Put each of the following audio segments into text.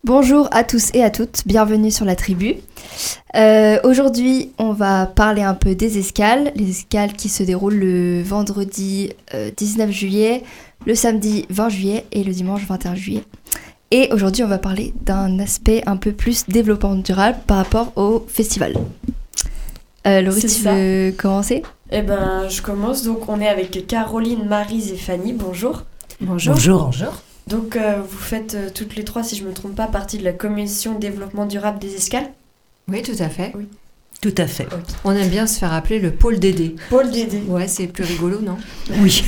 Bonjour à tous et à toutes, bienvenue sur la tribu. Aujourd'hui, on va parler un peu des escales, les escales qui se déroulent le vendredi 19 juillet, le samedi 20 juillet et le dimanche 21 juillet. Et aujourd'hui, on va parler d'un aspect un peu plus développement durable par rapport au festival. Laurie, tu veux commencer ? Eh ben, je commence. Donc, on est avec Caroline, Maryse et Fanny. Bonjour. Bonjour. Donc, vous faites toutes les trois, si je ne me trompe pas, partie de la commission développement durable des escales ? Oui, tout à fait. Oui. Tout à fait. Okay. On aime bien se faire appeler le pôle Dédé. Pôle Dédé. Ouais, c'est plus rigolo, non ? Oui.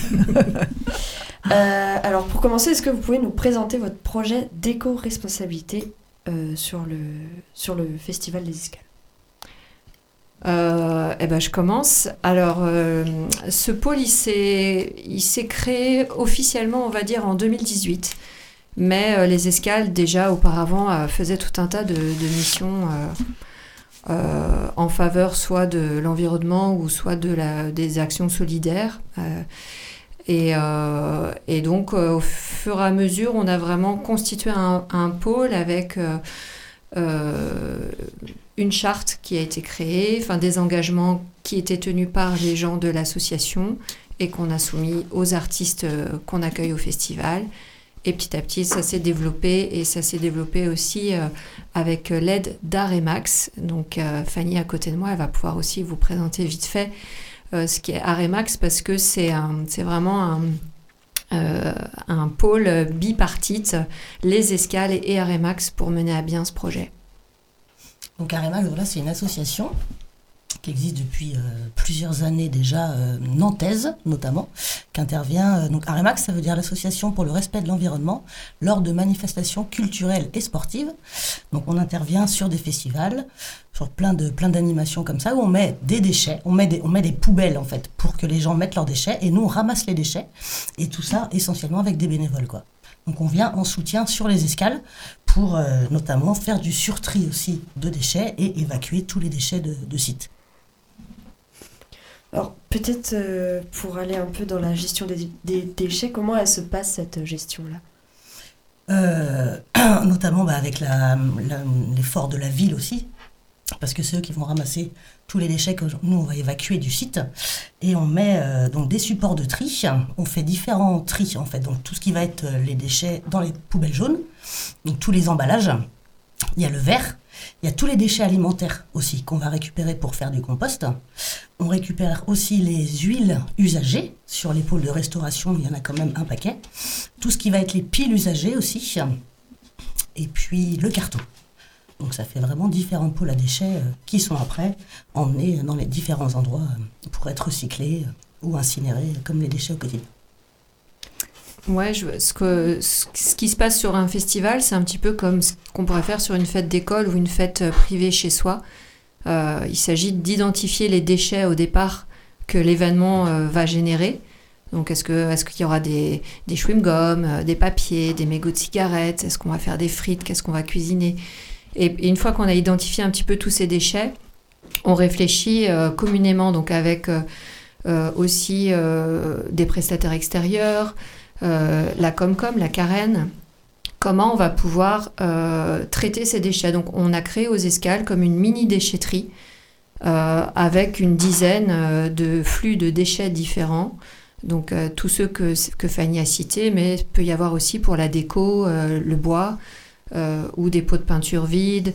Alors, pour commencer, est-ce que vous pouvez nous présenter votre projet d'éco-responsabilité sur le Festival des escales ? Je commence. Alors, ce pôle, il s'est créé officiellement, on va dire, en 2018. Mais les escales, déjà, auparavant, faisaient tout un tas de missions en faveur soit de l'environnement ou soit des actions solidaires. Et donc, au fur et à mesure, on a vraiment constitué un pôle avec une charte qui a été créée, des engagements qui étaient tenus par les gens de l'association et qu'on a soumis aux artistes qu'on accueille au festival. Et petit à petit, ça s'est développé et ça s'est développé aussi avec l'aide d'Aremax. Donc Fanny, à côté de moi, elle va pouvoir aussi vous présenter vite fait ce qu'est Aremax parce que c'est vraiment un pôle bipartite, les escales et Aremax pour mener à bien ce projet. Donc Aremax, voilà, c'est une association qui existe depuis plusieurs années déjà, nantaise notamment, qui intervient. Donc Aremax, ça veut dire l'association pour le respect de l'environnement lors de manifestations culturelles et sportives. Donc on intervient sur des festivals, sur plein d'animations comme ça, où on met des déchets, on met des poubelles en fait, pour que les gens mettent leurs déchets, et nous on ramasse les déchets, et tout ça essentiellement avec des bénévoles, quoi. Donc on vient en soutien sur les escales pour notamment faire du surtri aussi de déchets et évacuer tous les déchets de site. Alors peut-être pour aller un peu dans la gestion des déchets, comment elle se passe cette gestion-là ? Notamment avec l'effort de la ville aussi, parce que c'est eux qui vont ramasser tous les déchets que nous on va évacuer du site, et on met donc des supports de tri. On fait différents tris en fait, donc tout ce qui va être les déchets dans les poubelles jaunes, donc tous les emballages, il y a le verre, il y a tous les déchets alimentaires aussi qu'on va récupérer pour faire du compost. On récupère aussi les huiles usagées sur les pôles de restauration, il y en a quand même un paquet. Tout ce qui va être les piles usagées aussi, et puis le carton. Donc ça fait vraiment différents pôles à déchets qui sont après emmenés dans les différents endroits pour être recyclés ou incinérés comme les déchets au quotidien. Ouais, ce qui se passe sur un festival, c'est un petit peu comme ce qu'on pourrait faire sur une fête d'école ou une fête privée chez soi. Il s'agit d'identifier les déchets au départ que l'événement va générer. Donc est-ce qu'il y aura des chewing-gums, des papiers, des mégots de cigarettes ? Est-ce qu'on va faire des frites ? Qu'est-ce qu'on va cuisiner ? Et une fois qu'on a identifié un petit peu tous ces déchets, on réfléchit communément donc avec aussi des prestataires extérieurs, la Comcom, la Carène, comment on va pouvoir traiter ces déchets. Donc on a créé aux escales comme une mini déchetterie avec une dizaine de flux de déchets différents. Donc tous ceux que Fanny a cités, mais il peut y avoir aussi pour la déco, le bois, ou des pots de peinture vides,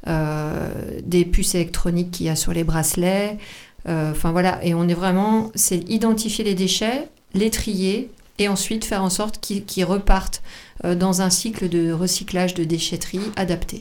des puces électroniques qu'il y a sur les bracelets. Voilà, et c'est identifier les déchets, les trier, et ensuite faire en sorte qu'ils repartent dans un cycle de recyclage de déchetterie adapté.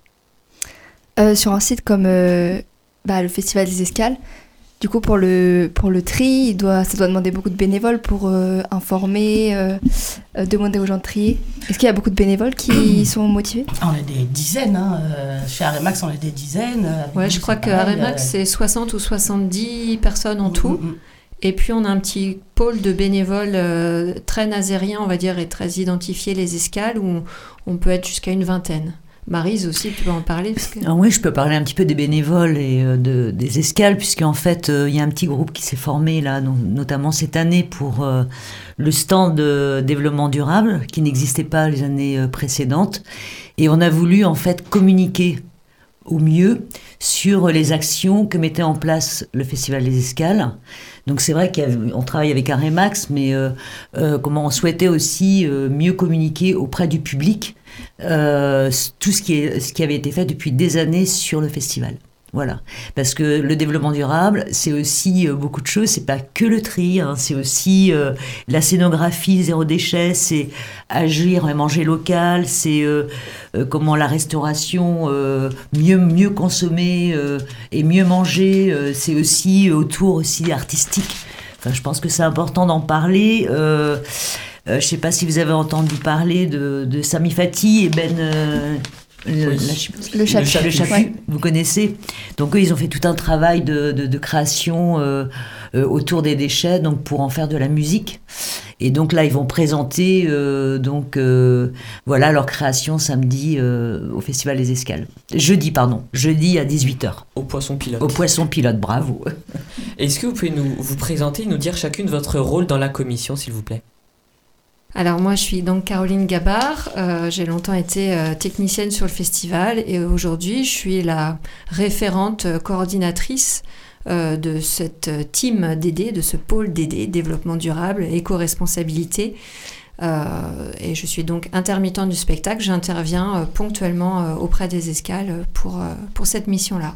Sur un site comme le Festival des Escales, du coup pour le tri, ça doit demander beaucoup de bénévoles pour informer, demander aux gens de trier. Est-ce qu'il y a beaucoup de bénévoles qui sont motivés ? On est des dizaines, chez Aremax on est des dizaines. Ouais, je crois que Aremax c'est 60 ou 70 personnes en tout. Et puis on a un petit pôle de bénévoles très nazérien, on va dire, et très identifié, les escales, où on peut être jusqu'à une vingtaine. Maryse aussi, tu peux en parler parce que... Oui, je peux parler un petit peu des bénévoles et des escales, puisqu'en fait, il y a un petit groupe qui s'est formé, là, notamment cette année, pour le stand de développement durable, qui n'existait pas les années précédentes. Et on a voulu, en fait, communiquer au mieux sur les actions que mettait en place le Festival des Escales. Donc c'est vrai qu'on travaille avec Aremax, mais comment on souhaitait aussi mieux communiquer auprès du public tout ce qui avait été fait depuis des années sur le festival. Voilà, parce que le développement durable, c'est aussi beaucoup de choses, c'est pas que le tri, hein, c'est aussi la scénographie zéro déchet, c'est agir et manger local, c'est comment la restauration, mieux consommer et mieux manger, c'est aussi autour aussi artistique. Enfin, je pense que c'est important d'en parler. Je ne sais pas si vous avez entendu parler de Sami Fati et le Chapu, ouais. Vous connaissez. Donc eux, ils ont fait tout un travail de création autour des déchets, donc pour en faire de la musique. Et donc là, ils vont présenter voilà leur création samedi au Festival des Escales. Jeudi à 18h. Au Poisson Pilote. Au Poisson Pilote, bravo. Est-ce que vous pouvez vous présenter, nous dire chacune votre rôle dans la commission, s'il vous plaît? Alors moi je suis donc Caroline Gabard, j'ai longtemps été technicienne sur le festival et aujourd'hui je suis la référente coordinatrice de cette team DD, de ce pôle DD, développement durable, éco-responsabilité. Et je suis donc intermittente du spectacle, j'interviens ponctuellement auprès des escales pour cette mission-là.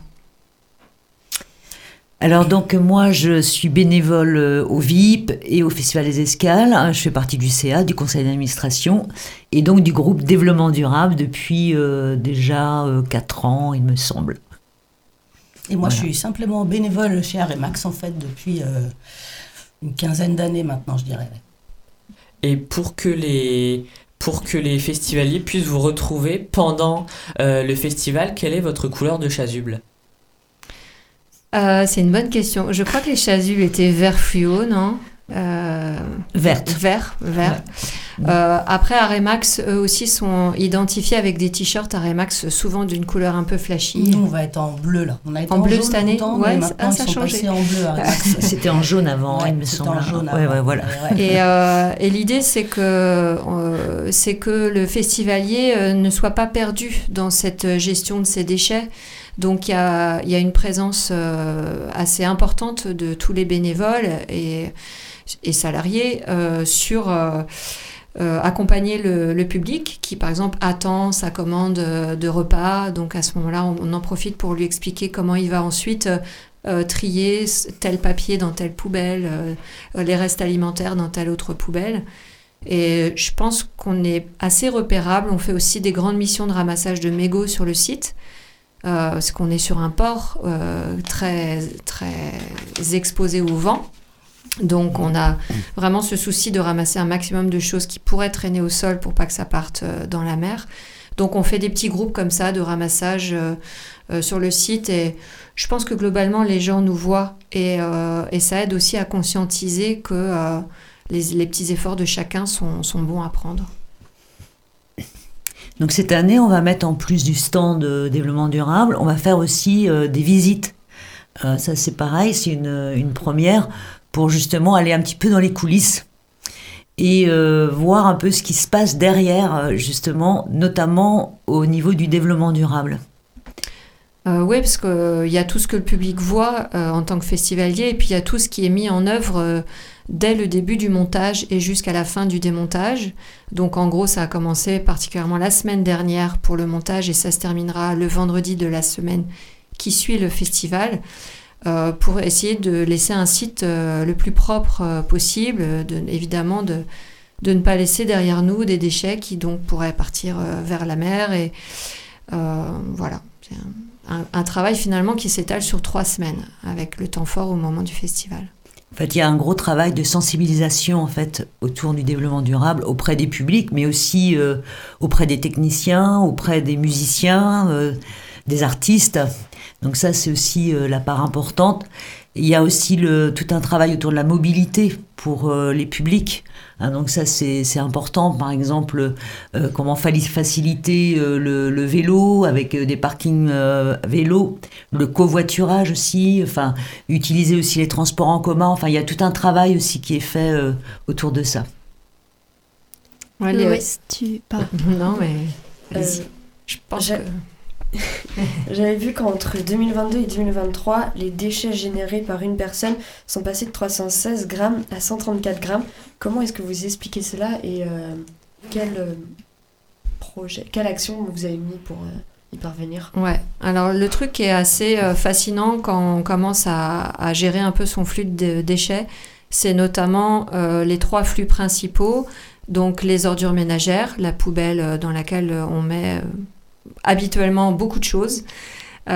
Alors donc moi je suis bénévole au VIP et au Festival des Escales, je fais partie du CA, du conseil d'administration et donc du groupe développement durable depuis déjà 4 ans il me semble. Et moi je suis simplement bénévole chez Aremax en fait depuis une quinzaine d'années maintenant je dirais. Et pour que les festivaliers puissent vous retrouver pendant le festival, quelle est votre couleur de chasuble ? C'est une bonne question. Je crois que les chasubles étaient vert fluo, non ? Vert. Ouais. Après, Aremax, eux aussi, sont identifiés avec des t-shirts Aremax, souvent d'une couleur un peu flashy. Nous, on va être en bleu, là. On a été en bleu jaune cette année. longtemps, ouais, mais maintenant, ça ils sont a changé. passés en bleu, Aremax. C'était en jaune avant, il me semble. En jaune avant. Ouais, voilà. Et l'idée, c'est que le festivalier ne soit pas perdu dans cette gestion de ses déchets. Donc, il y a une présence assez importante de tous les bénévoles et salariés sur accompagner le public qui, par exemple, attend sa commande de repas. Donc, à ce moment-là, on en profite pour lui expliquer comment il va ensuite trier tel papier dans telle poubelle, les restes alimentaires dans telle autre poubelle. Et je pense qu'on est assez repérable. On fait aussi des grandes missions de ramassage de mégots sur le site. Parce qu'on est sur un port très, très exposé au vent. Donc, on a vraiment ce souci de ramasser un maximum de choses qui pourraient traîner au sol pour pas que ça parte dans la mer. Donc, on fait des petits groupes comme ça de ramassage sur le site. Et je pense que globalement, les gens nous voient. Et ça aide aussi à conscientiser que les petits efforts de chacun sont bons à prendre. Donc cette année, on va mettre en plus du stand de développement durable, on va faire aussi des visites. Ça c'est pareil, c'est une première pour justement aller un petit peu dans les coulisses et voir un peu ce qui se passe derrière, justement, notamment au niveau du développement durable. Oui, parce qu'il y a tout ce que le public voit en tant que festivalier et puis il y a tout ce qui est mis en œuvre dès le début du montage et jusqu'à la fin du démontage. Donc en gros, ça a commencé particulièrement la semaine dernière pour le montage et ça se terminera le vendredi de la semaine qui suit le festival pour essayer de laisser un site le plus propre possible, évidemment de ne pas laisser derrière nous des déchets qui donc pourraient partir vers la mer. Et voilà, c'est un travail finalement qui s'étale sur 3 semaines avec le temps fort au moment du festival. En fait, il y a un gros travail de sensibilisation en fait autour du développement durable auprès des publics, mais aussi auprès des techniciens, auprès des musiciens, des artistes. Donc ça, c'est aussi la part importante. Il y a aussi tout un travail autour de la mobilité pour les publics. Donc ça, c'est important. Par exemple, comment faciliter le vélo avec des parkings vélo, le covoiturage aussi, enfin, utiliser aussi les transports en commun. Enfin, il y a tout un travail aussi qui est fait autour de ça. Ouais, Loïs, tu parles. Non, mais vas-y. Je pense que... J'avais vu qu'entre 2022 et 2023, les déchets générés par une personne sont passés de 316 grammes à 134 grammes. Comment est-ce que vous expliquez cela et quelle action vous avez mis pour y parvenir ? Ouais, alors le truc qui est assez fascinant quand on commence à gérer un peu son flux de déchets, c'est notamment les 3 flux principaux, donc les ordures ménagères, la poubelle dans laquelle on met... habituellement beaucoup de choses, tout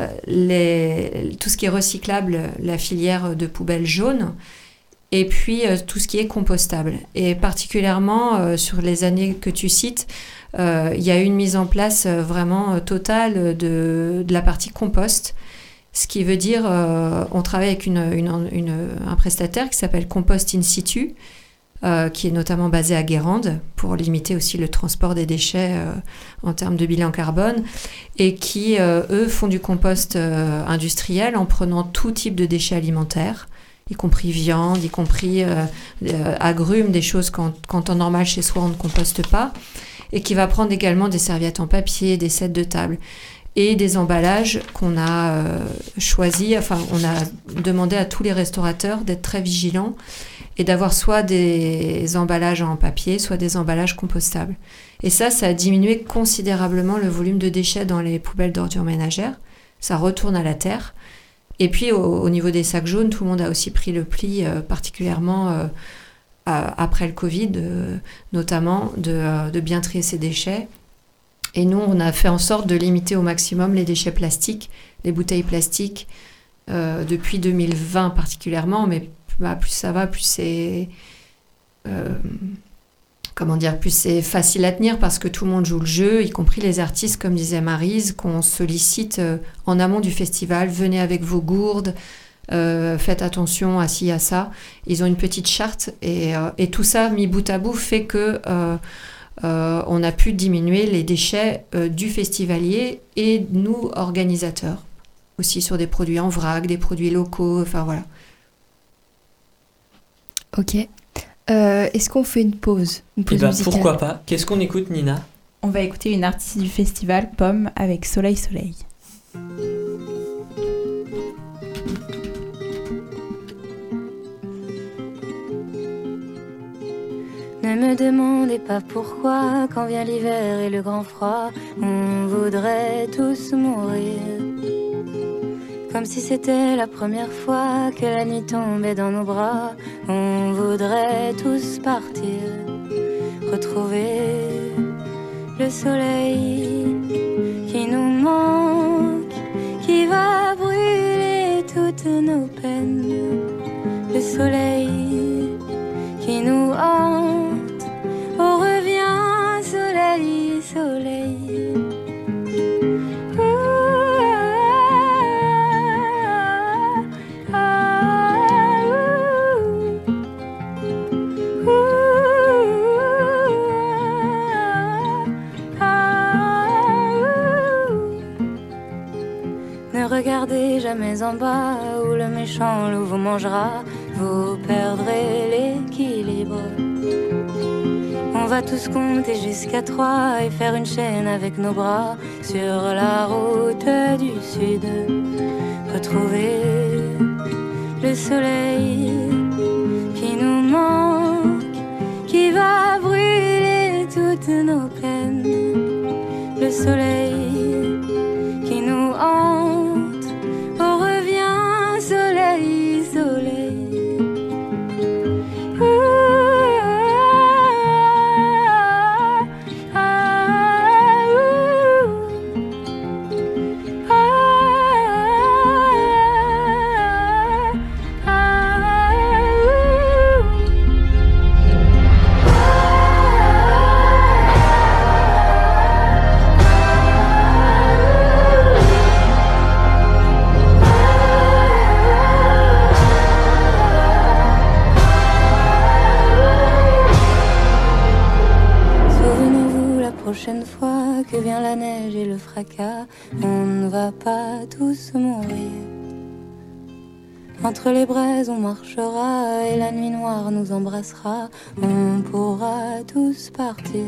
ce qui est recyclable, la filière de poubelles jaunes, et puis tout ce qui est compostable. Et particulièrement sur les années que tu cites, il y a eu une mise en place vraiment totale de la partie compost, ce qui veut dire on travaille avec un prestataire qui s'appelle Compost In Situ, qui est notamment basé à Guérande pour limiter aussi le transport des déchets en termes de bilan carbone, et qui, eux, font du compost industriel en prenant tout type de déchets alimentaires, y compris viande, y compris agrumes, des choses qu'en temps normal chez soi on ne composte pas, et qui va prendre également des serviettes en papier, des sets de table et des emballages qu'on a choisis. Enfin, on a demandé à tous les restaurateurs d'être très vigilants et d'avoir soit des emballages en papier, soit des emballages compostables. Et ça a diminué considérablement le volume de déchets dans les poubelles d'ordures ménagères. Ça retourne à la terre. Et puis, au niveau des sacs jaunes, tout le monde a aussi pris le pli, particulièrement après le Covid, notamment, de bien trier ses déchets. Et nous, on a fait en sorte de limiter au maximum les déchets plastiques, les bouteilles plastiques, depuis 2020 particulièrement, mais plus ça va, plus c'est plus c'est facile à tenir parce que tout le monde joue le jeu, y compris les artistes, comme disait Maryse, qu'on sollicite en amont du festival. Venez avec vos gourdes, faites attention à ci, à ça. Ils ont une petite charte et tout ça mis bout à bout fait que on a pu diminuer les déchets du festivalier et nous, organisateurs, aussi sur des produits en vrac, des produits locaux, enfin voilà. Ok. Est-ce qu'on fait une pause musicale ? Pourquoi pas. Qu'est-ce qu'on écoute, Nina ? On va écouter une artiste du festival, Pomme, avec Soleil Soleil. Ne me demandez pas pourquoi, quand vient l'hiver et le grand froid, on voudrait tous mourir. Comme si c'était la première fois que la nuit tombait dans nos bras, on voudrait tous partir, retrouver le soleil qui nous manque, qui va brûler toutes nos peines. Le soleil qui nous hante, oh reviens soleil, soleil. Ne regardez jamais en bas où le méchant loup vous mangera, vous perdrez l'équilibre. On va tous compter jusqu'à 3 et faire une chaîne avec nos bras sur la route du sud. Retrouver le soleil qui nous manque, qui va brûler toutes nos peines. Le soleil qui nous hante, oh reviens soleil, soleil. fois que vient la neige et le fracas, on ne va pas tous mourir. Entre les braises on marchera et la nuit noire nous embrassera. On pourra tous partir.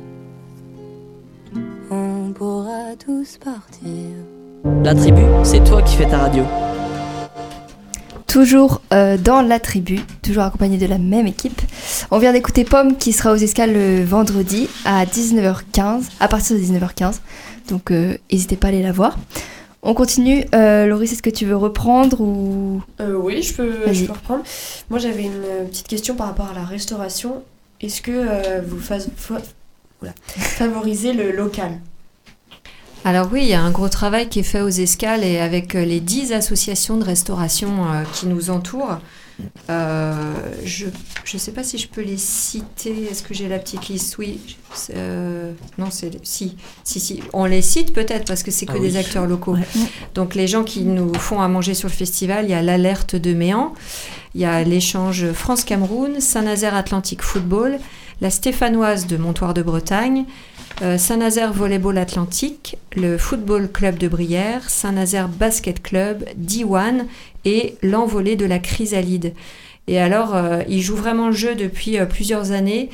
On pourra tous partir. La tribu, c'est toi qui fais ta radio. Toujours dans la tribu, toujours accompagné de la même équipe. On vient d'écouter Pomme qui sera aux escales le vendredi à 19h15, à partir de 19h15. Donc n'hésitez pas à aller la voir. On continue. Loris, est-ce que tu veux reprendre ou... Oui, je peux reprendre. Moi, j'avais une petite question par rapport à la restauration. Est-ce que vous favorisez le local ? Alors oui, il y a un gros travail qui est fait aux escales et avec les 10 associations de restauration qui nous entourent. Je ne sais pas si je peux les citer. Est-ce que j'ai la petite liste ? Oui. Non, si. On les cite peut-être parce que c'est que des acteurs locaux. Ouais. Donc les gens qui nous font à manger sur le festival, il y a l'Alerte de Méan, il y a l'échange France-Cameroun, Saint-Nazaire Atlantique Football, la Stéphanoise de Montoire de Bretagne, Saint-Nazaire Volleyball Atlantique, le Football Club de Brière, Saint-Nazaire Basket Club, D1 et l'Envolée de la Chrysalide. Et alors, ils jouent vraiment le jeu depuis plusieurs années.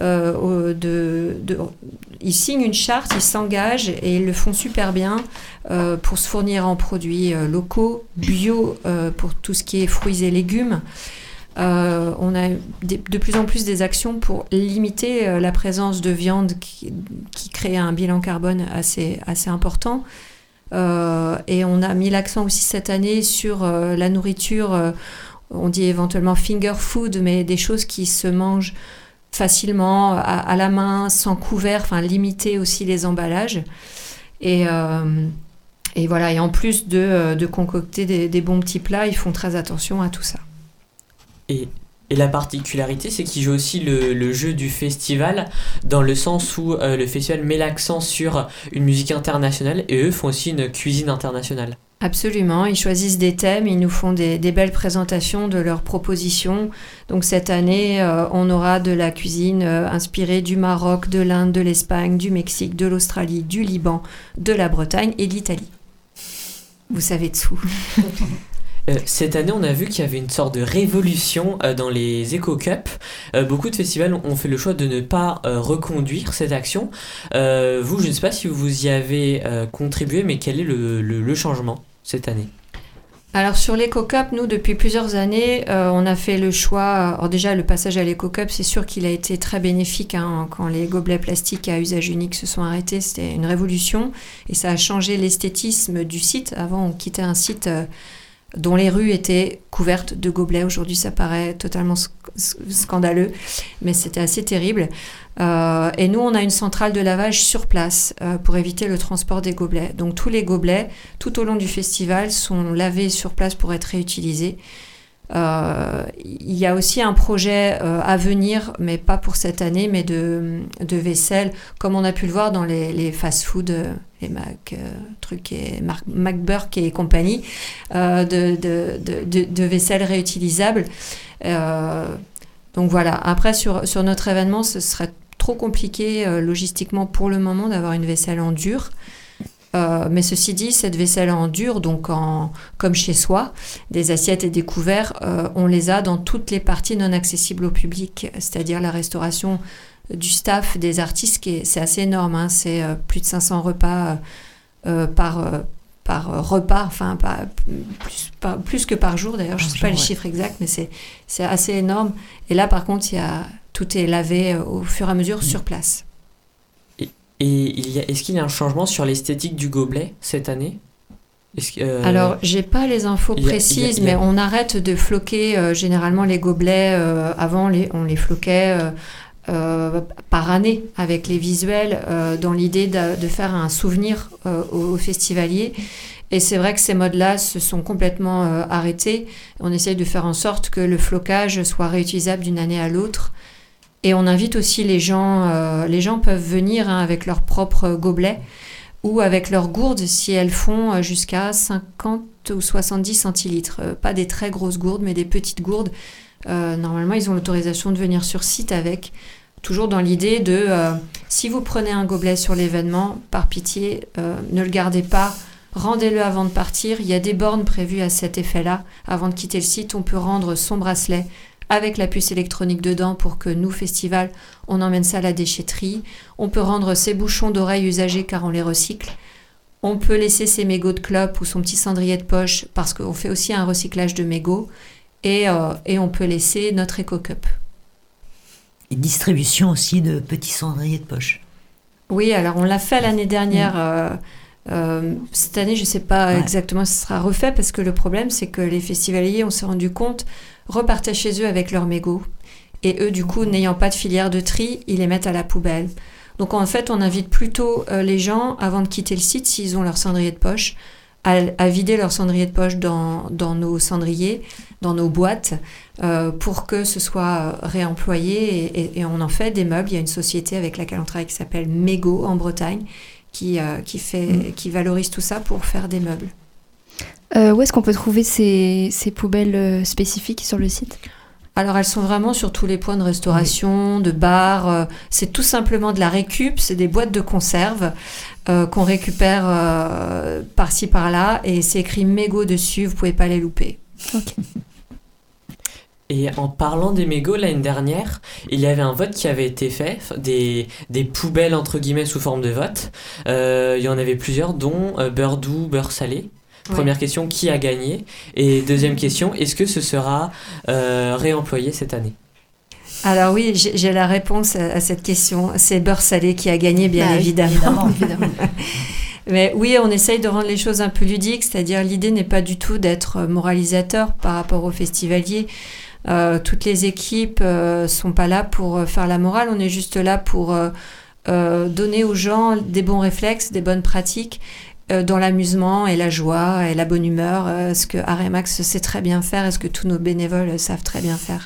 Ils signent une charte, ils s'engagent et ils le font super bien pour se fournir en produits locaux, bio, pour tout ce qui est fruits et légumes. On a de plus en plus des actions pour limiter la présence de viande qui crée un bilan carbone assez important. Et on a mis l'accent aussi cette année sur la nourriture, on dit éventuellement finger food, mais des choses qui se mangent facilement, à la main, sans couvert, enfin limiter aussi les emballages. Et voilà, et en plus de concocter des bons petits plats, ils font très attention à tout ça. Et la particularité, c'est qu'ils jouent aussi le jeu du festival, dans le sens où le festival met l'accent sur une musique internationale et eux font aussi une cuisine internationale. Absolument, ils choisissent des thèmes, ils nous font des belles présentations de leurs propositions. Donc cette année, on aura de la cuisine inspirée du Maroc, de l'Inde, de l'Espagne, du Mexique, de l'Australie, du Liban, de la Bretagne et de l'Italie. Vous savez dessous. Cette année, on a vu qu'il y avait une sorte de révolution dans les Eco-Cup. Beaucoup de festivals ont fait le choix de ne pas reconduire cette action. Vous, je ne sais pas si vous y avez contribué, mais quel est le changement cette année ? Alors sur l'Eco-Cup, nous, depuis plusieurs années, on a fait le choix... Alors déjà, le passage à l'Eco-Cup, c'est sûr qu'il a été très bénéfique quand les gobelets plastiques à usage unique se sont arrêtés. C'était une révolution et ça a changé l'esthétisme du site. Avant, on quittait un site... dont les rues étaient couvertes de gobelets. Aujourd'hui, ça paraît totalement scandaleux, mais c'était assez terrible. Et nous, on a une centrale de lavage sur place pour éviter le transport des gobelets. Donc, tous les gobelets, tout au long du festival, sont lavés sur place pour être réutilisés. Il y a aussi un projet à venir, mais pas pour cette année, mais de vaisselle, comme on a pu le voir dans les fast-food, les McBurk et compagnie, de vaisselle réutilisable. Donc voilà, après sur notre événement, ce serait trop compliqué logistiquement pour le moment d'avoir une vaisselle en dur. Mais ceci dit, cette vaisselle en dur, donc comme chez soi, des assiettes et des couverts, on les a dans toutes les parties non accessibles au public, c'est-à-dire la restauration du staff, des artistes, c'est assez énorme, hein, c'est plus de 500 repas par repas, enfin plus que par jour d'ailleurs, je ne sais pas les chiffres exacts, mais c'est assez énorme. Et là par contre, tout est lavé au fur et à mesure sur place. Et est-ce qu'il y a un changement sur l'esthétique du gobelet cette année ? Alors, j'ai pas les infos précises, mais on arrête de floquer généralement les gobelets. Avant, on les floquait par année avec les visuels dans l'idée de faire un souvenir aux festivaliers. Et c'est vrai que ces modes-là se sont complètement arrêtés. On essaye de faire en sorte que le flocage soit réutilisable d'une année à l'autre. Et on invite aussi les gens peuvent venir avec leurs propres gobelets ou avec leurs gourdes si elles font jusqu'à 50 ou 70 centilitres. Pas des très grosses gourdes, mais des petites gourdes. Normalement, ils ont l'autorisation de venir sur site avec. toujours dans l'idée de si vous prenez un gobelet sur l'événement, par pitié, ne le gardez pas, rendez-le avant de partir. Il y a des bornes prévues à cet effet-là. Avant de quitter le site, on peut rendre son bracelet avec la puce électronique dedans pour que nous, festival, on emmène ça à la déchetterie. On peut rendre ses bouchons d'oreilles usagés car on les recycle. On peut laisser ses mégots de clope ou son petit cendrier de poche parce qu'on fait aussi un recyclage de mégots. Et on peut laisser notre éco-cup. Et distribution aussi de petits cendriers de poche. Oui, alors on l'a fait l'année dernière. Cette année, je ne sais pas exactement si ce sera refait parce que le problème, c'est que les festivaliers, on s'est rendu compte, repartaient chez eux avec leurs mégots. Et eux, du coup, n'ayant pas de filière de tri, ils les mettent à la poubelle. Donc en fait, on invite plutôt les gens, avant de quitter le site, s'ils ont leur cendrier de poche, à vider leur cendrier de poche dans nos cendriers, dans nos boîtes, pour que ce soit réemployé. Et on en fait des meubles. Il y a une société avec laquelle on travaille qui s'appelle Mégo en Bretagne, qui valorise tout ça pour faire des meubles. Où est-ce qu'on peut trouver ces poubelles spécifiques sur le site ? Alors elles sont vraiment sur tous les points de restauration, de bars. C'est tout simplement de la récup, c'est des boîtes de conserve qu'on récupère par-ci par-là et c'est écrit mégots dessus, vous pouvez pas les louper. Ok. Et en parlant des mégots, l'année dernière, il y avait un vote qui avait été fait, des poubelles entre guillemets sous forme de vote. Il y en avait plusieurs, dont beurre doux, beurre salé. Première question, qui a gagné ? Et deuxième question, est-ce que ce sera réemployé cette année ? Alors oui, j'ai la réponse à cette question. C'est beurre salé qui a gagné, bien évidemment. Mais oui, on essaye de rendre les choses un peu ludiques, c'est-à-dire l'idée n'est pas du tout d'être moralisateur par rapport aux festivaliers. Toutes les équipes sont pas là pour faire la morale, on est juste là pour donner aux gens des bons réflexes, des bonnes pratiques dans l'amusement et la joie et la bonne humeur, ce que Aremax sait très bien faire et ce que tous nos bénévoles savent très bien faire.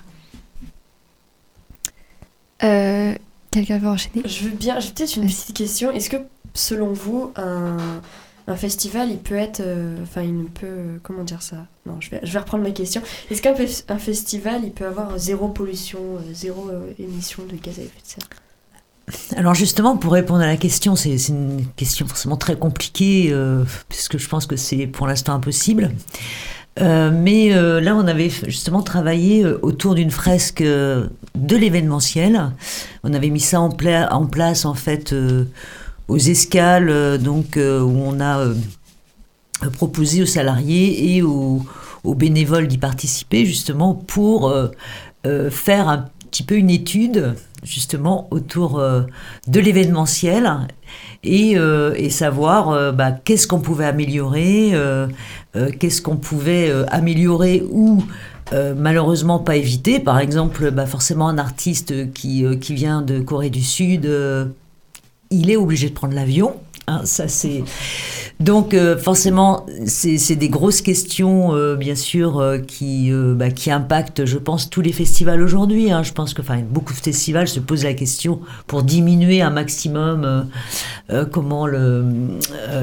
Quelqu'un veut enchaîner ? J'ai peut-être une petite question. Est-ce que, selon vous, un festival, il peut être... comment dire ça ? Non, je vais reprendre ma question. Est-ce qu'un festival, il peut avoir zéro pollution, zéro émission de gaz à effet de serre ? Alors justement, pour répondre à la question, c'est une question forcément très compliquée, puisque je pense que c'est pour l'instant impossible. Mais là, on avait justement travaillé autour d'une fresque de l'événementiel. On avait mis ça en place, en fait, aux escales, où on a proposé aux salariés et aux bénévoles d'y participer, justement, pour faire un petit peu une étude justement autour de l'événementiel et savoir qu'est-ce qu'on pouvait améliorer, qu'est-ce qu'on pouvait améliorer ou malheureusement pas éviter. Par exemple, forcément un artiste qui vient de Corée du Sud, il est obligé de prendre l'avion. Hein, ça c'est donc forcément c'est des grosses questions bien sûr qui impactent, je pense, tous les festivals aujourd'hui. Hein. Je pense que beaucoup de festivals se posent la question pour diminuer un maximum comment les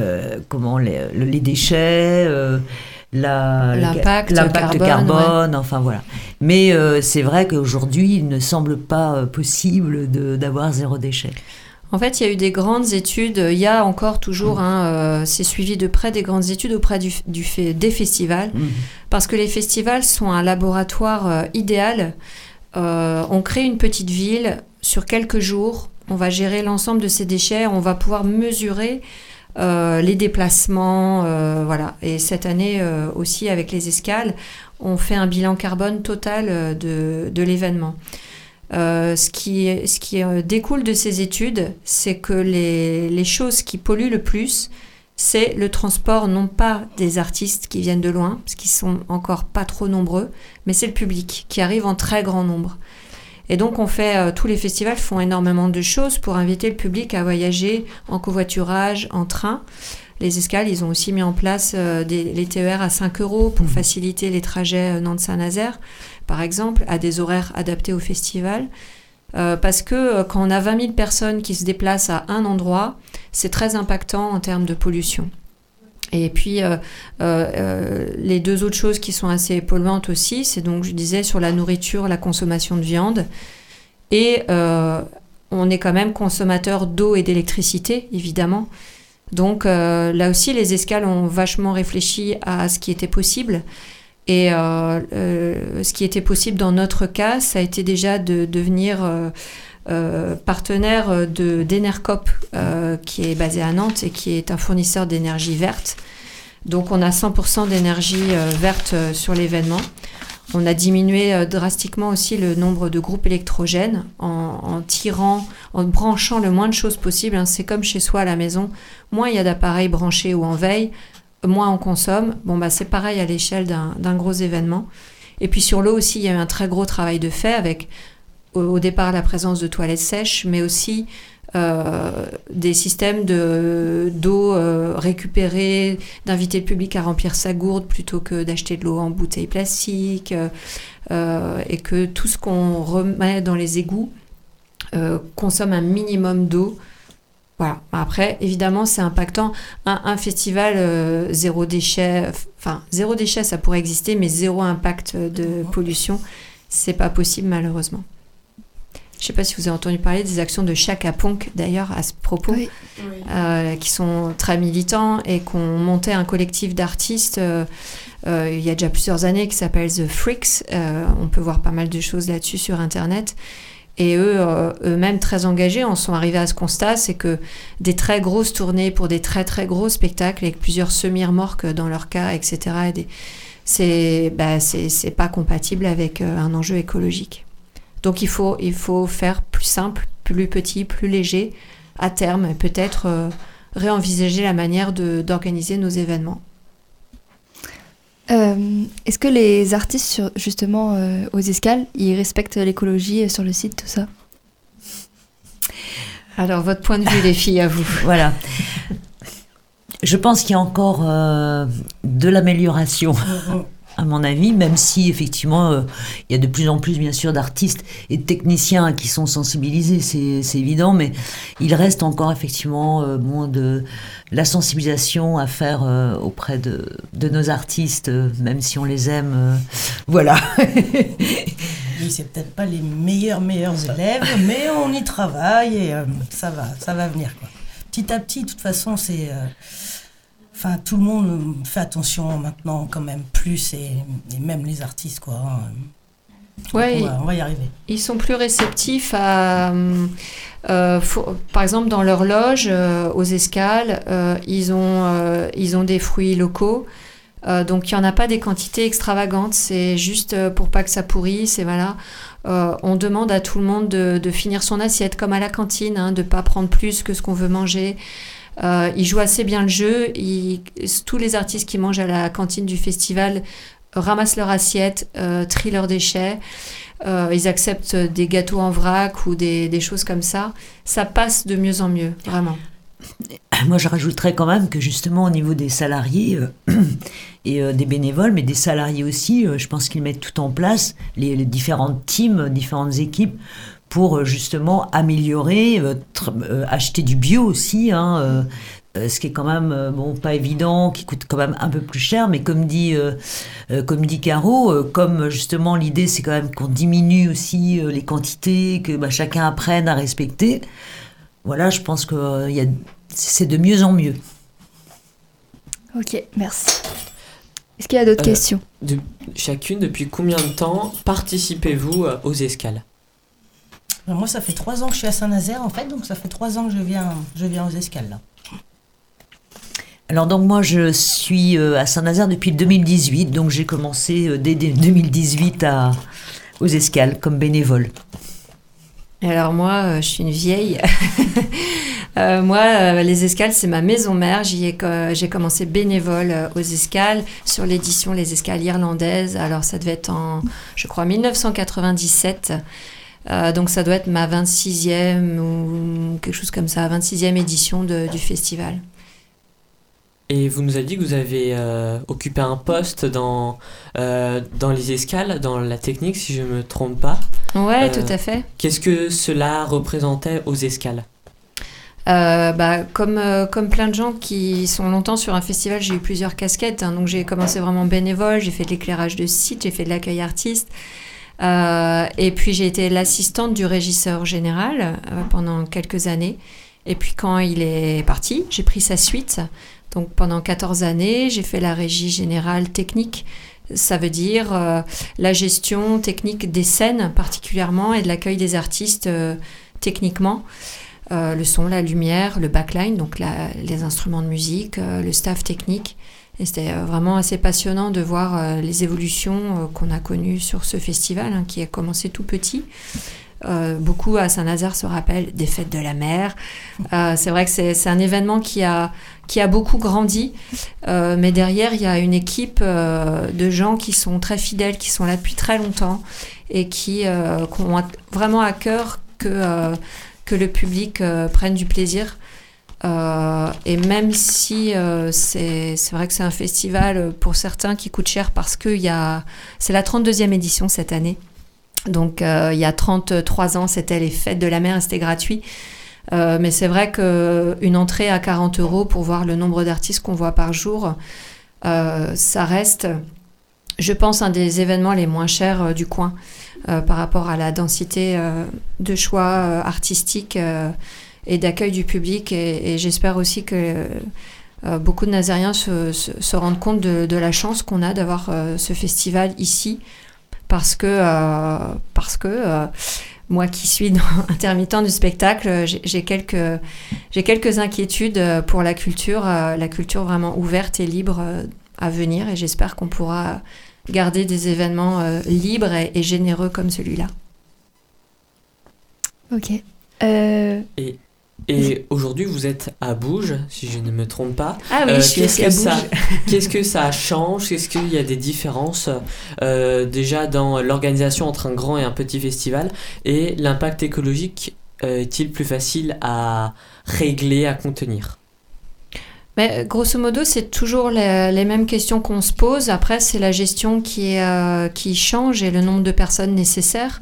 déchets, l'impact carbone, enfin voilà. Mais c'est vrai qu'aujourd'hui il ne semble pas possible d'avoir zéro déchet. En fait, il y a eu des grandes études, il y a encore toujours, c'est suivi de près des grandes études auprès des festivals, parce que les festivals sont un laboratoire idéal. On crée une petite ville sur quelques jours, on va gérer l'ensemble de ces déchets, on va pouvoir mesurer les déplacements, voilà. Et cette année aussi, avec les escales, on fait un bilan carbone total de l'événement. Ce qui découle de ces études, c'est que les choses qui polluent le plus, c'est le transport, non pas des artistes qui viennent de loin, parce qu'ils sont encore pas trop nombreux, mais c'est le public qui arrive en très grand nombre. Et donc tous les festivals font énormément de choses pour inviter le public à voyager en covoiturage, en train. Les escales, ils ont aussi mis en place les TER à 5 € pour faciliter les trajets Nantes-Saint-Nazaire, par exemple, à des horaires adaptés au festival. Parce que quand on a 20 000 personnes qui se déplacent à un endroit, c'est très impactant en termes de pollution. Et puis, les deux autres choses qui sont assez polluantes aussi, c'est donc, je disais, sur la nourriture, la consommation de viande. Et on est quand même consommateur d'eau et d'électricité, évidemment. Donc là aussi, les escales ont vachement réfléchi à ce qui était possible. Et ce qui était possible dans notre cas, ça a été déjà de devenir partenaire d'Enercop, qui est basé à Nantes et qui est un fournisseur d'énergie verte. Donc on a 100% d'énergie verte sur l'événement. On a diminué drastiquement aussi le nombre de groupes électrogènes en branchant le moins de choses possible. Hein. C'est comme chez soi à la maison. Moins il y a d'appareils branchés ou en veille, moins on consomme. C'est pareil à l'échelle d'un gros événement. Et puis sur l'eau aussi, il y a eu un très gros travail de fait avec au départ la présence de toilettes sèches, mais aussi des systèmes d'eau récupérée, d'inviter le public à remplir sa gourde plutôt que d'acheter de l'eau en bouteille plastique, et que tout ce qu'on remet dans les égouts consomme un minimum d'eau. Voilà. Après, évidemment, c'est impactant. Un festival zéro déchet, zéro déchet, ça pourrait exister, mais zéro impact de pollution, c'est pas possible malheureusement. Je ne sais pas si vous avez entendu parler des actions de Chaka Ponk, d'ailleurs, à ce propos, Oui. Qui sont très militants et qui ont monté un collectif d'artistes il y a déjà plusieurs années qui s'appelle The Freaks. On peut voir pas mal de choses là-dessus sur Internet. Et eux-mêmes très engagés en sont arrivés à ce constat, c'est que des très grosses tournées pour des très très gros spectacles avec plusieurs semi-remorques dans leur cas, etc., c'est pas compatible avec un enjeu écologique. Donc il faut faire plus simple, plus petit, plus léger à terme, et peut-être réenvisager la manière d'organiser nos événements. Est-ce que les artistes, justement, aux escales, ils respectent l'écologie sur le site, tout ça ? Alors, votre point de vue, les filles, à vous. Voilà. Je pense qu'il y a encore de l'amélioration, à mon avis, même si, effectivement, il y a de plus en plus, bien sûr, d'artistes et de techniciens qui sont sensibilisés, c'est évident, mais il reste encore, effectivement, de la sensibilisation à faire auprès de nos artistes, même si on les aime. Voilà. Oui, c'est peut-être pas les meilleurs élèves, mais on y travaille et ça va venir, quoi. Petit à petit, de toute façon, c'est... tout le monde fait attention maintenant, quand même, plus, et même les artistes, quoi. Ouais, on va y arriver. Ils sont plus réceptifs à... par exemple, dans leur loge, aux escales, ils ont des fruits locaux. Donc, il n'y en a pas des quantités extravagantes. C'est juste pour pas que ça pourrisse. Et voilà. On demande à tout le monde de finir son assiette, comme à la cantine, hein, de ne pas prendre plus que ce qu'on veut manger. Ils jouent assez bien le jeu. Tous les artistes qui mangent à la cantine du festival ramassent leur assiette, trient leurs déchets. Ils acceptent des gâteaux en vrac ou des choses comme ça. Ça passe de mieux en mieux, vraiment. Moi, je rajouterais quand même que justement au niveau des salariés et des bénévoles, mais des salariés aussi, je pense qu'ils mettent tout en place, les différentes teams, différentes équipes, pour justement améliorer, acheter du bio aussi, hein, ce qui est quand même pas évident, qui coûte quand même un peu plus cher, mais comme dit Caro, comme justement l'idée c'est quand même qu'on diminue aussi les quantités, que chacun apprenne à respecter. Voilà, je pense que c'est de mieux en mieux. Ok, merci. Est-ce qu'il y a d'autres questions ? Chacune, depuis combien de temps participez-vous aux escales ? Moi, ça fait 3 ans que je suis à Saint-Nazaire, en fait, donc ça fait 3 ans que je viens aux escales, là. Alors donc moi je suis à Saint-Nazaire depuis 2018, donc j'ai commencé dès 2018 aux escales comme bénévole. Alors moi je suis une vieille. Moi les escales c'est ma maison mère, j'ai commencé bénévole aux escales sur l'édition Les Escales irlandaises, alors ça devait être en je crois 1997. Donc ça doit être ma 26e ou quelque chose comme ça, 26e édition du festival. Et vous nous avez dit que vous avez occupé un poste dans les escales, dans la technique, si je ne me trompe pas. Ouais, tout à fait. Qu'est-ce que cela représentait aux escales ? Comme plein de gens qui sont longtemps sur un festival, j'ai eu plusieurs casquettes. Hein, donc j'ai commencé vraiment bénévole, j'ai fait de l'éclairage de site, j'ai fait de l'accueil artiste. Et puis j'ai été l'assistante du régisseur général pendant quelques années. Et puis quand il est parti, j'ai pris sa suite. Donc pendant 14 années, j'ai fait la régie générale technique. Ça veut dire la gestion technique des scènes particulièrement et de l'accueil des artistes techniquement. Le son, la lumière, le backline, donc les instruments de musique, le staff technique. Et c'était vraiment assez passionnant de voir les évolutions qu'on a connues sur ce festival, qui a commencé tout petit. Beaucoup à Saint-Nazaire se rappellent des fêtes de la mer. C'est vrai que c'est un événement qui a beaucoup grandi, mais derrière il y a une équipe de gens qui sont très fidèles, qui sont là depuis très longtemps et qui ont vraiment à cœur que le public prenne du plaisir. Et même si c'est vrai que c'est un festival pour certains qui coûte cher parce que c'est la 32e édition cette année. Donc il y a 33 ans, c'était les fêtes de la mer et c'était gratuit. Mais c'est vrai qu'une entrée à 40 € pour voir le nombre d'artistes qu'on voit par jour, ça reste, je pense, un des événements les moins chers du coin par rapport à la densité de choix artistiques et d'accueil du public. Et j'espère aussi que beaucoup de Nazériens se rendent compte de la chance qu'on a d'avoir ce festival ici. Parce que moi qui suis intermittent du spectacle, j'ai quelques inquiétudes pour la culture vraiment ouverte et libre à venir. Et j'espère qu'on pourra garder des événements libres et généreux comme celui-là. Ok. Et aujourd'hui, vous êtes à Bouges, si je ne me trompe pas. Ah oui, je suis aussi à Bouges. Qu'est-ce que ça change ? Est-ce qu'il y a des différences déjà dans l'organisation entre un grand et un petit festival ? Et l'impact écologique est-il plus facile à régler, à contenir ? Mais grosso modo, c'est toujours les mêmes questions qu'on se pose. Après, c'est la gestion qui change et le nombre de personnes nécessaires.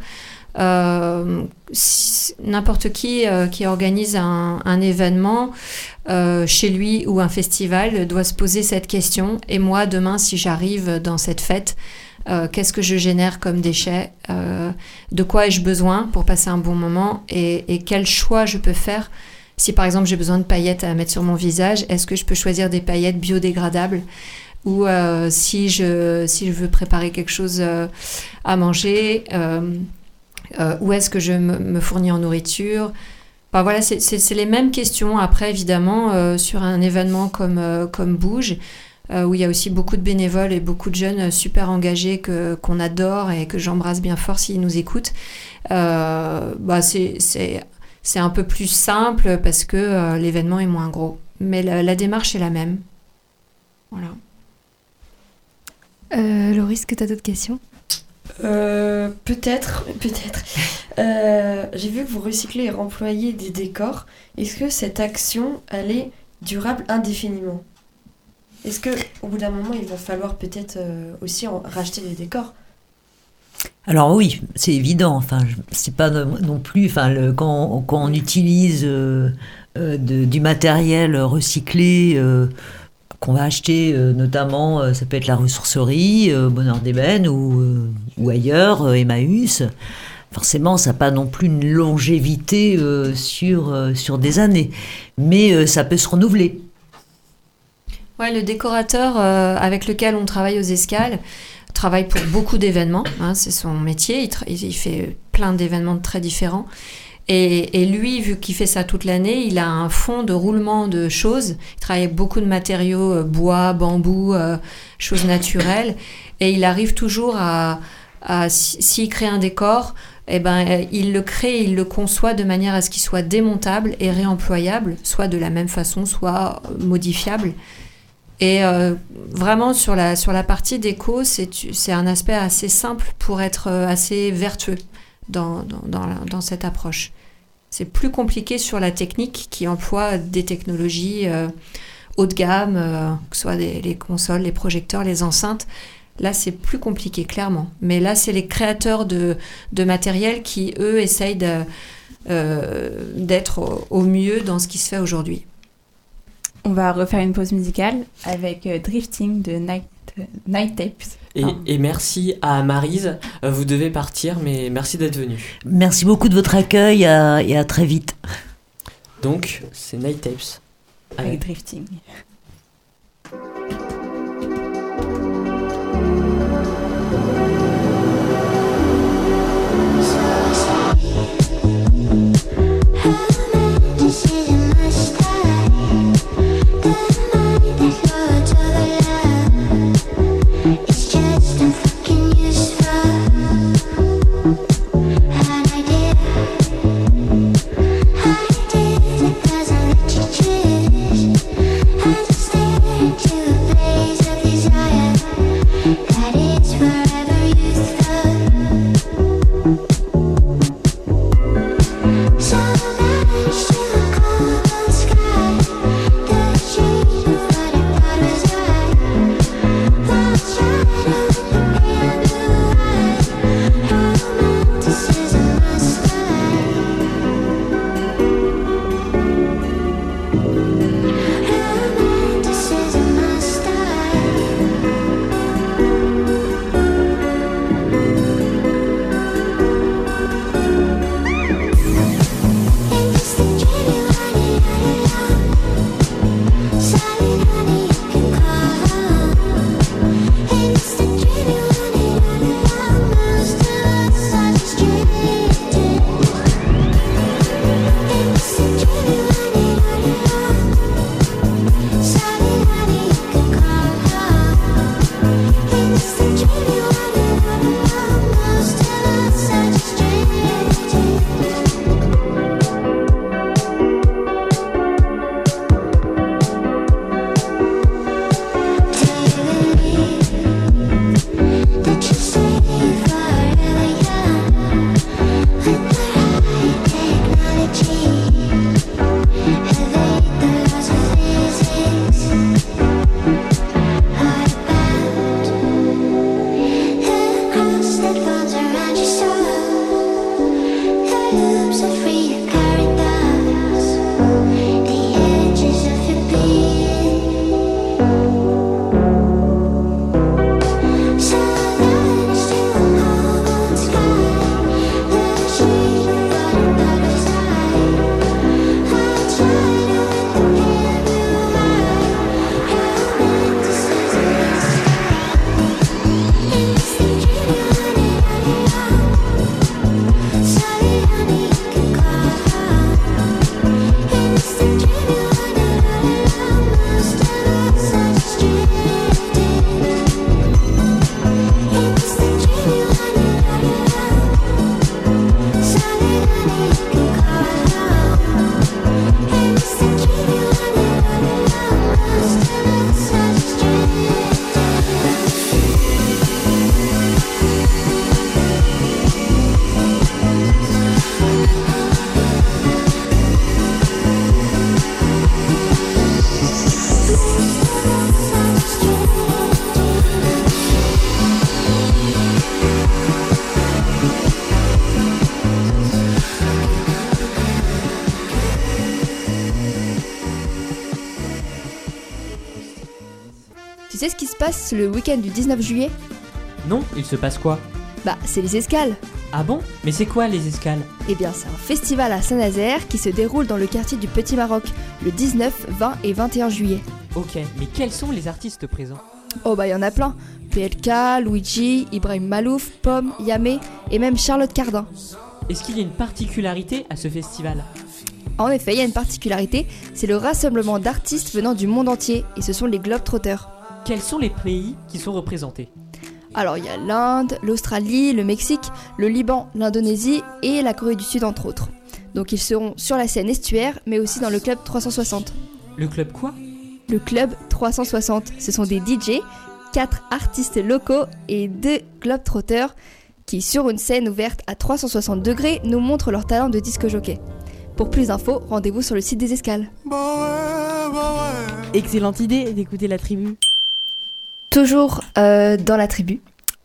N'importe qui organise un événement chez lui ou un festival doit se poser cette question. Et moi, demain, si j'arrive dans cette fête, qu'est-ce que je génère comme déchets, de quoi ai-je besoin pour passer un bon moment et quel choix je peux faire. Si par exemple j'ai besoin de paillettes à mettre sur mon visage, est-ce que je peux choisir des paillettes biodégradables ? Ou si je veux préparer quelque chose à manger, où est-ce que je me fournis en nourriture ? Enfin, voilà, c'est les mêmes questions. Après, évidemment, sur un événement comme Bouges, où il y a aussi beaucoup de bénévoles et beaucoup de jeunes super engagés qu'on adore et que j'embrasse bien fort s'ils nous écoutent, c'est un peu plus simple parce que l'événement est moins gros. Mais la démarche est la même. Voilà. Laurie, est-ce que tu as d'autres questions ? Peut-être. J'ai vu que vous recyclez et remployez des décors. Est-ce que cette action, elle est durable indéfiniment ? Est-ce qu'au bout d'un moment, il va falloir peut-être aussi racheter des décors ? Alors oui, c'est évident. Enfin, c'est pas non plus. Enfin, quand on utilise du matériel recyclé qu'on va acheter, notamment, ça peut être la ressourcerie, Bonheur d'Ébène ou ailleurs, Emmaüs. Forcément, ça n'a pas non plus une longévité sur des années, mais ça peut se renouveler. Ouais, le décorateur avec lequel on travaille aux Escales travaille pour beaucoup d'événements, c'est son métier, il fait plein d'événements très différents. Et lui, vu qu'il fait ça toute l'année, il a un fond de roulement de choses. Il travaille avec beaucoup de matériaux, bois, bambou, choses naturelles. Et il arrive toujours s'il crée un décor, il le crée, il le conçoit de manière à ce qu'il soit démontable et réemployable, soit de la même façon, soit modifiable. Et vraiment, sur la partie déco, c'est un aspect assez simple pour être assez vertueux dans cette approche. C'est plus compliqué sur la technique qui emploie des technologies haut de gamme, que ce soit les consoles, les projecteurs, les enceintes. Là, c'est plus compliqué, clairement. Mais là, c'est les créateurs de matériel qui, eux, essayent d'être au mieux dans ce qui se fait aujourd'hui. On va refaire une pause musicale avec Drifting de Night de Night Tapes. Et merci à Maryse. Vous devez partir, mais merci d'être venue. Merci beaucoup de votre accueil et à très vite. Donc, c'est Night Tapes. Avec Drifting. Tu sais ce qui se passe le week-end du 19 juillet ? Non, il se passe quoi ? Bah, c'est les escales. Ah bon ? Mais c'est quoi les escales ? Eh bien, c'est un festival à Saint-Nazaire qui se déroule dans le quartier du Petit Maroc, le 19, 20 et 21 juillet. Ok, mais quels sont les artistes présents ? Oh bah, il y en a plein. PLK, Luigi, Ibrahim Malouf, Pomme, Yamé et même Charlotte Cardin. Est-ce qu'il y a une particularité à ce festival ? En effet, il y a une particularité, c'est le rassemblement d'artistes venant du monde entier, et ce sont les Globetrotters. Quels sont les pays qui sont représentés ? Alors il y a l'Inde, l'Australie, le Mexique, le Liban, l'Indonésie et la Corée du Sud entre autres. Donc ils seront sur la scène estuaire, mais aussi dans le club 360. Le club quoi ? Le club 360, ce sont des DJ, 4 artistes locaux et 2 Globetrotters qui, sur une scène ouverte à 360 degrés, nous montrent leur talent de disque jockey. Pour plus d'infos, rendez-vous sur le site des escales. Excellente idée d'écouter la tribu. Toujours dans la tribu.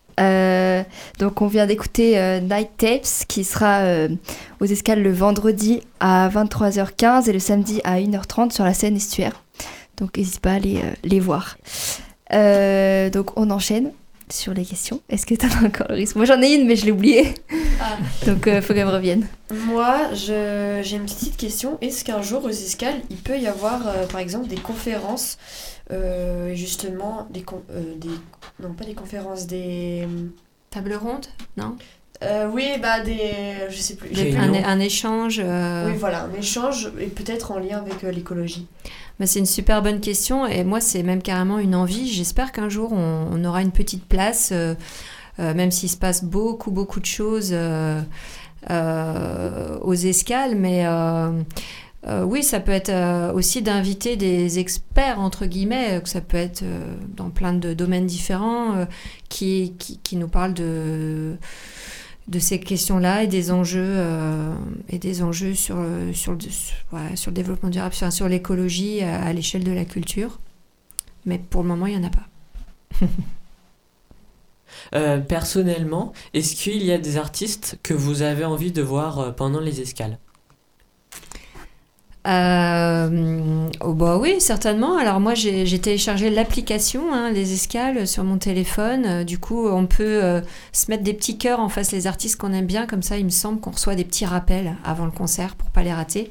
Donc on vient d'écouter Night Tapes qui sera aux escales le vendredi à 23h15 et le samedi à 1h30 sur la scène estuaire. Donc n'hésite pas à aller les voir. Donc on enchaîne sur les questions. Est-ce que t'en as encore, Loris? Moi j'en ai une mais je l'ai oubliée. Donc faut qu'elle me revienne. Moi, j'ai une petite question. Est-ce qu'un jour aux escales, il peut y avoir par exemple des conférences, justement, non pas des conférences, des... Table ronde, non? Oui, je sais plus. Un échange. Oui, voilà, un échange et peut-être en lien avec l'écologie. C'est une super bonne question et moi c'est même carrément une envie. J'espère qu'un jour on aura une petite place, même s'il se passe beaucoup de choses aux escales, mais oui, ça peut être aussi d'inviter des experts entre guillemets, que ça peut être dans plein de domaines différents, qui nous parlent de ces questions-là et des enjeux sur le développement durable, sur l'écologie à l'échelle de la culture. Mais pour le moment, il n'y en a pas. Personnellement, est-ce qu'il y a des artistes que vous avez envie de voir pendant les escales? Oui, certainement. Alors moi, j'ai téléchargé l'application, les escales, sur mon téléphone. Du coup, on peut se mettre des petits cœurs en face des artistes qu'on aime bien. Comme ça, il me semble qu'on reçoit des petits rappels avant le concert pour pas les rater.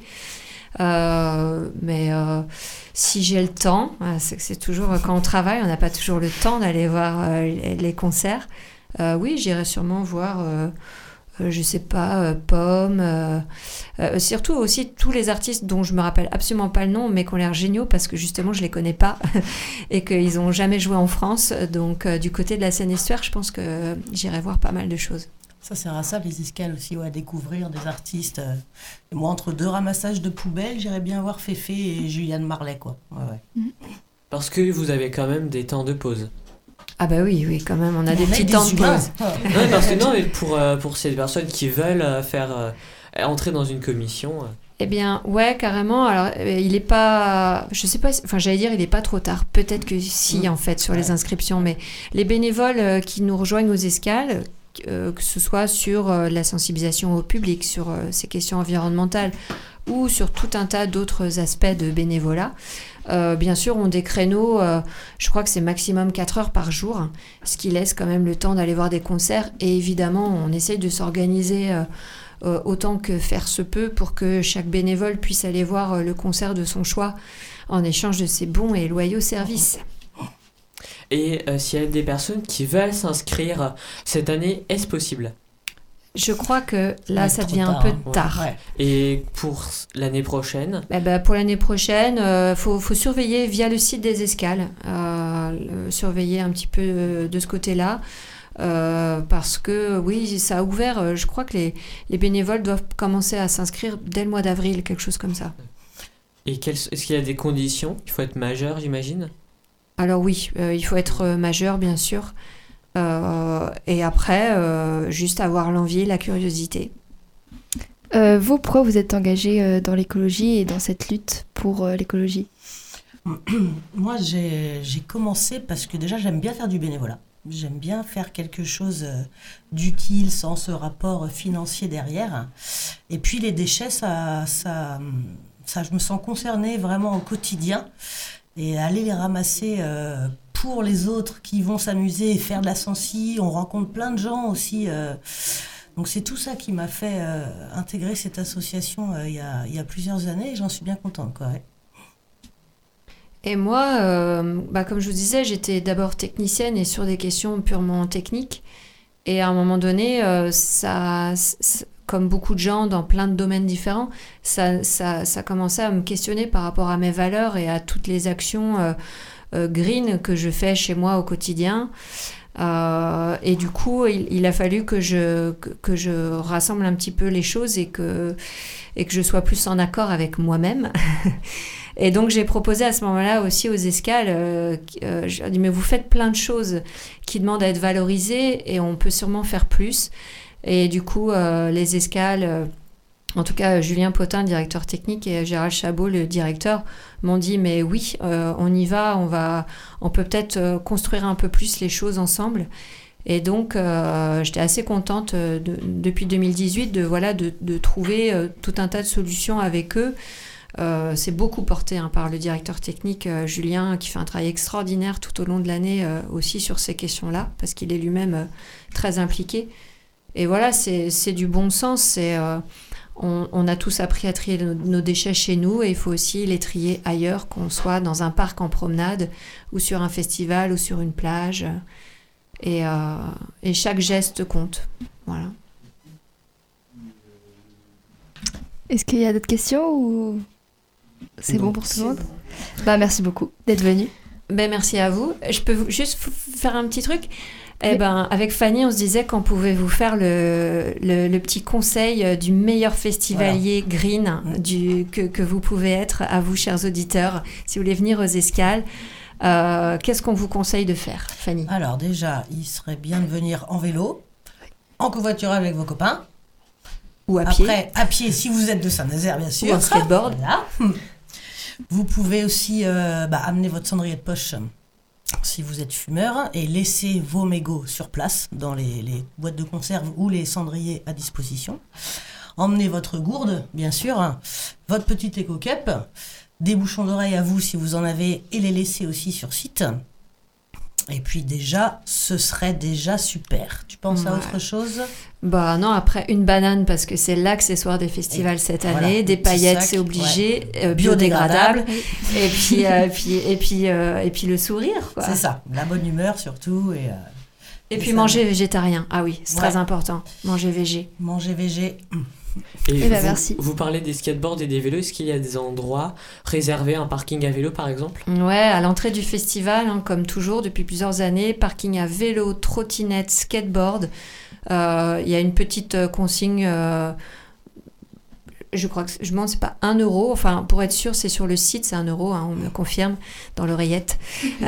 Si j'ai le temps, c'est toujours quand on travaille, on n'a pas toujours le temps d'aller voir les concerts. Oui, j'irai sûrement voir... je sais pas, Pomme, surtout aussi tous les artistes dont je me rappelle absolument pas le nom, mais qui ont l'air géniaux parce que justement je les connais pas et qu'ils ont jamais joué en France. Donc du côté de la Seine-et-Marne, je pense que j'irai voir pas mal de choses. Ça sert à ça, les escales aussi, à découvrir des artistes. Et moi, entre deux ramassages de poubelles, j'irais bien voir Féfé et Juliane Marley, quoi. Ouais. Parce que vous avez quand même des temps de pause. Ah bah oui, quand même, on a des petits temps de pause. Non, parce que pour ces personnes qui veulent entrer dans une commission... Eh bien, ouais, carrément. Alors, il est pas... Je sais pas... Enfin, j'allais dire, il est pas trop tard. Peut-être que si, en fait, sur les inscriptions. Mais les bénévoles qui nous rejoignent aux escales, que ce soit sur la sensibilisation au public, sur ces questions environnementales ou sur tout un tas d'autres aspects de bénévolat, bien sûr, ont des créneaux, je crois que c'est maximum 4 heures par jour, ce qui laisse quand même le temps d'aller voir des concerts. Et évidemment, on essaye de s'organiser autant que faire se peut pour que chaque bénévole puisse aller voir le concert de son choix en échange de ses bons et loyaux services. Et s'il y a des personnes qui veulent s'inscrire cette année, est-ce possible ? Je crois que là, ça devient un peu tard. Ouais. Et pour l'année prochaine ? Pour l'année prochaine, faut surveiller via le site des escales, surveiller un petit peu de ce côté-là, parce que oui, ça a ouvert. Je crois que les bénévoles doivent commencer à s'inscrire dès le mois d'avril, quelque chose comme ça. Et est-ce qu'il y a des conditions ? Il faut être majeur, j'imagine ? Alors oui, il faut être majeur, bien sûr. Et après, juste avoir l'envie et la curiosité. Vous, pourquoi vous êtes engagé dans l'écologie et dans cette lutte pour l'écologie ? Moi, j'ai commencé parce que déjà, j'aime bien faire du bénévolat. J'aime bien faire quelque chose d'utile sans ce rapport financier derrière. Et puis, les déchets, ça je me sens concernée vraiment au quotidien. Et aller les ramasser... pour les autres qui vont s'amuser et faire de la sensi, on rencontre plein de gens aussi. Donc c'est tout ça qui m'a fait intégrer cette association il y a plusieurs années et j'en suis bien contente, quoi. Ouais. Et moi, comme je vous disais, j'étais d'abord technicienne et sur des questions purement techniques. Et à un moment donné, ça, comme beaucoup de gens dans plein de domaines différents, ça commençait à me questionner par rapport à mes valeurs et à toutes les actions green que je fais chez moi au quotidien. Et du coup, il a fallu que je rassemble un petit peu les choses et que je sois plus en accord avec moi-même. Et donc, j'ai proposé à ce moment-là aussi aux escales, je leur ai dit, mais vous faites plein de choses qui demandent à être valorisées et on peut sûrement faire plus. Et du coup, les escales... En tout cas, Julien Potin, le directeur technique, et Gérald Chabot, le directeur, m'ont dit « Mais oui, on y va, on peut peut-être construire un peu plus les choses ensemble. » Et donc, j'étais assez contente depuis 2018 de trouver tout un tas de solutions avec eux C'est beaucoup porté par le directeur technique Julien, qui fait un travail extraordinaire tout au long de l'année aussi sur ces questions-là, parce qu'il est lui-même très impliqué. Et voilà, c'est du bon sens. On a tous appris à trier nos déchets chez nous, et il faut aussi les trier ailleurs, qu'on soit dans un parc en promenade, ou sur un festival, ou sur une plage. Et chaque geste compte. Voilà. Est-ce qu'il y a d'autres questions ou c'est bon pour tout le monde ? Merci beaucoup d'être venu. Merci à vous. Je peux juste faire un petit truc ? Avec Fanny, on se disait qu'on pouvait vous faire le petit conseil du meilleur festivalier green que vous pouvez être, à vous, chers auditeurs, si vous voulez venir aux escales. Qu'est-ce qu'on vous conseille de faire, Fanny ? Alors déjà, il serait bien de venir en vélo, en covoiturage avec vos copains. Ou à pied. Après, à pied, si vous êtes de Saint-Nazaire, bien sûr. Ou en skateboard. Voilà. Vous pouvez aussi amener votre cendrier de poche si vous êtes fumeur, et laisser vos mégots sur place, dans les boîtes de conserve ou les cendriers à disposition. Emmenez votre gourde, bien sûr, votre petite éco-cup, des bouchons d'oreilles à vous si vous en avez, et les laisser aussi sur site. Et puis déjà, ce serait déjà super. Tu penses à autre chose ? Non, après une banane, parce que c'est l'accessoire des festivals cette année. Voilà, des paillettes, c'est obligé, biodégradable. Et puis le sourire, quoi. C'est ça, la bonne humeur surtout. Et puis manger végétarien. Ah oui, c'est très important. Manger végé. Manger végé. Et merci. Vous parlez des skateboards et des vélos. Est-ce qu'il y a des endroits réservés à un parking à vélo, par exemple ? Ouais, à l'entrée du festival, comme toujours depuis plusieurs années, parking à vélo, trottinette, skateboard. Il y a une petite consigne. Je crois que je me demande, c'est pas 1 euro. Enfin, pour être sûr, c'est sur le site, c'est 1 euro. On me confirme dans l'oreillette.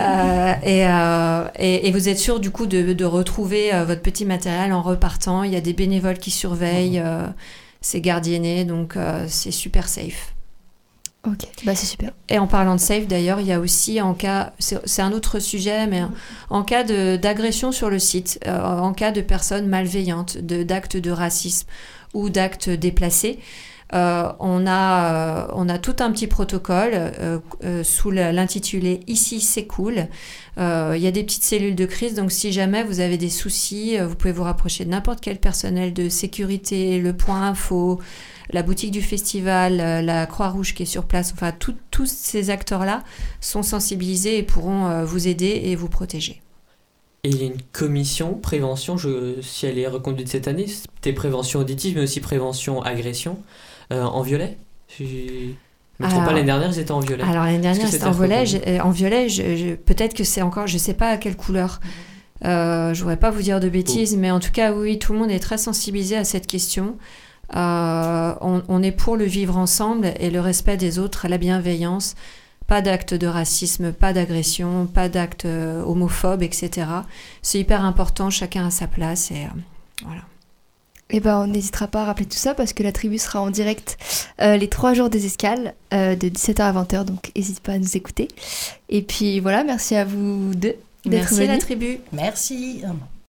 Et vous êtes sûr du coup de retrouver votre petit matériel en repartant. Il y a des bénévoles qui surveillent. C'est gardienné, donc c'est super safe. Ok, c'est super. Et en parlant de safe, d'ailleurs, il y a aussi en cas, c'est un autre sujet, mais en cas d'agression sur le site, en cas de personnes malveillantes, d'actes de racisme ou d'actes déplacés, on a tout un petit protocole sous l'intitulé « Ici, c'est cool ». Il y a des petites cellules de crise, donc si jamais vous avez des soucis, vous pouvez vous rapprocher de n'importe quel personnel de sécurité, le point info, la boutique du festival, la Croix-Rouge qui est sur place. Enfin, tous ces acteurs-là sont sensibilisés et pourront vous aider et vous protéger. Et il y a une commission prévention, si elle est reconduite cette année, c'était prévention auditive, mais aussi prévention agression, en violet. Je ne me trompe pas, l'année dernière, ils étaient en violet. Alors, l'année dernière, c'était en violet. Peut-être que c'est encore, je ne sais pas à quelle couleur. Je ne voudrais pas vous dire de bêtises, mais en tout cas, oui, tout le monde est très sensibilisé à cette question. On est pour le vivre ensemble et le respect des autres, la bienveillance. Pas d'actes de racisme, pas d'agression, pas d'actes homophobes, etc. C'est hyper important, chacun à sa place et voilà. Et on n'hésitera pas à rappeler tout ça parce que la tribu sera en direct les 3 jours des escales de 17h à 20h, donc n'hésite pas à nous écouter. Et puis voilà, merci à vous deux d'être venus. Merci à la tribu. Merci.